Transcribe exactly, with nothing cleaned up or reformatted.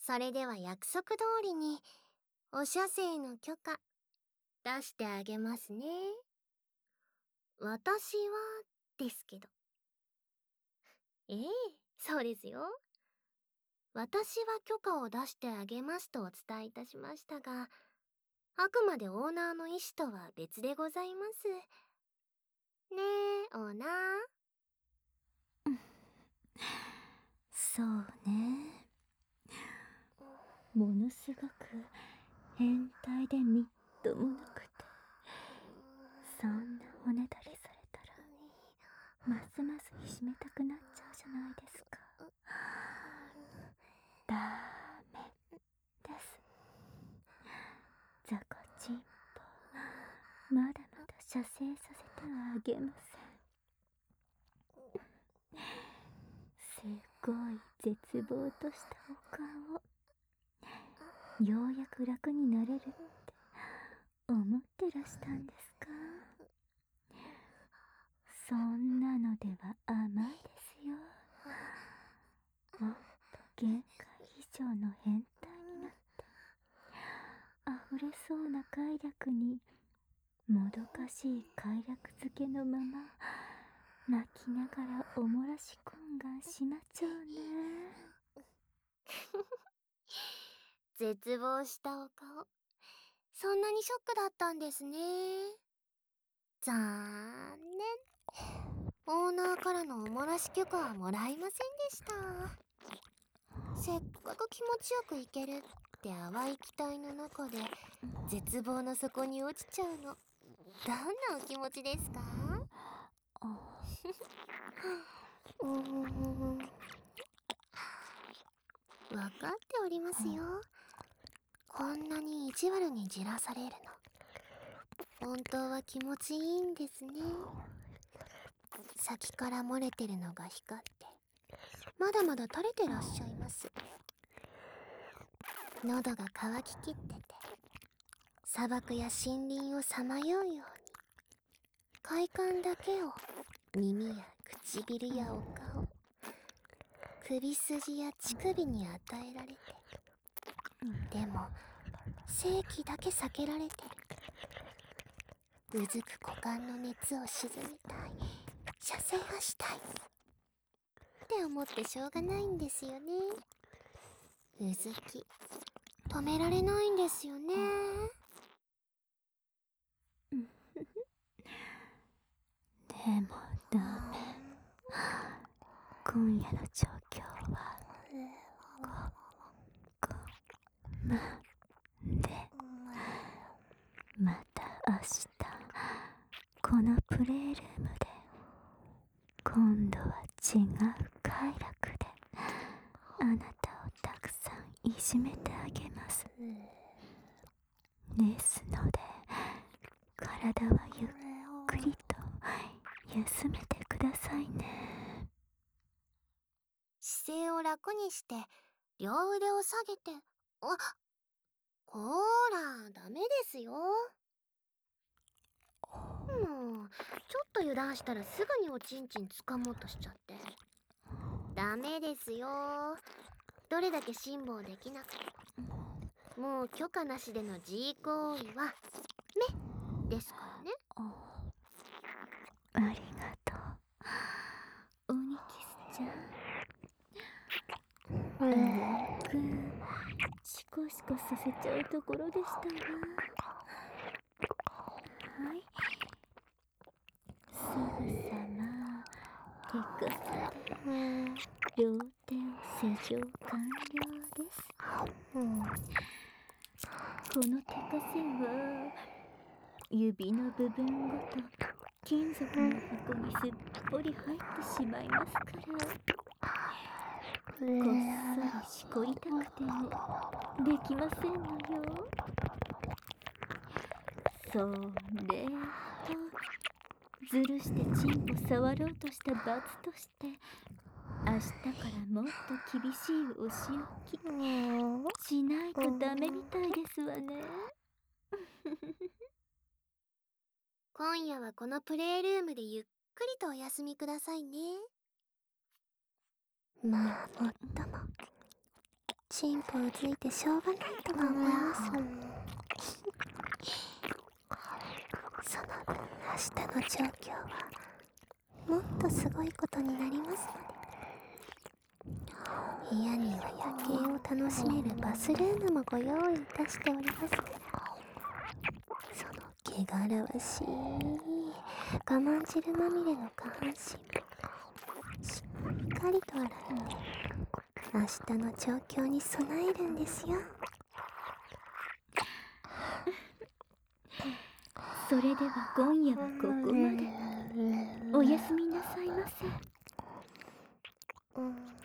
それでは約束通りにお射精の許可出してあげますね。私はですけど。ええ、そうですよ。私は許可を出してあげますとお伝えいたしましたが、あくまでオーナーの意思とは別でございます。ねえ、オーナー。 そうね。ものすごく変態でみっともなくて、そんなおねだりされたらますますいじめたくなっちゃうじゃないですか。ダメです。ザコチンポ、まだまだ射精させてはあげません。すごい絶望としたお顔。ようやく楽になれるって思ってらしたんですか？そんなのでは甘いですよ。もっと限界以上の変態になって溢れそうな快楽にもどかしい快楽づけのまま泣きながらおもらし懇願しまちゃうね。 絶望したお顔。そんなにショックだったんですね。残念。オーナーからのおもらし許可はもらえませんでした。せっかく気持ちよくいけるって淡い期待の中で絶望の底に落ちちゃうの、どんなお気持ちですか？うーん、分かっておりますよ。こんなに意地悪にじらされるの本当は気持ちいいんですね。先から漏れてるのが光ってまだまだ垂れてらっしゃいます。喉が渇ききってて砂漠や森林をさまようように快感だけを耳や唇やお顔、首筋や乳首に与えられてる。でも性器だけ避けられてる。うずく股間の熱を鎮めたい、射精がしたいって思ってしょうがないんですよね。うずき止められないんですよね。 でもダメ。今夜の状況はここまで。また明日このプレイルームで今度は違う快楽であなたをたくさんいじめてあげます。ですので体はゆっくりと休めてくださいね。 姿勢を楽にして両腕を下げて、あ、こーらダメですよ。もうちょっと油断したらすぐにおちんちん掴もうとしちゃってダメですよ。どれだけ辛抱できなくてもう許可なしでの G 行為は目ですからね。 ありがとう、オニキスちゃん。あーくん、シコシコさせちゃうところでしたわ。はい、すぐさま手かさで両手を施錠完了です。この手かせは指の部分ごと金属の箱にすっぽり入ってしまいますから、こっそりしこりたくてもできませんのよ。それとずるしてチンポ触ろうとした罰として明日からもっと厳しいお仕置きしないとダメみたいですわね。 今夜はこのプレイルームでゆっくりとお休みくださいね。まあもっともチンポうずいてしょうがないとは思います。その分明日の状況はもっとすごいことになりますので、部屋には夜景を楽しめるバスルームもご用意いたしておりますから、その汚らわしい我慢汁まみれの下半身もしっかりと洗って明日の状況に備えるんですよ。 それでは今夜はここまで。おやすみなさいませ。 うん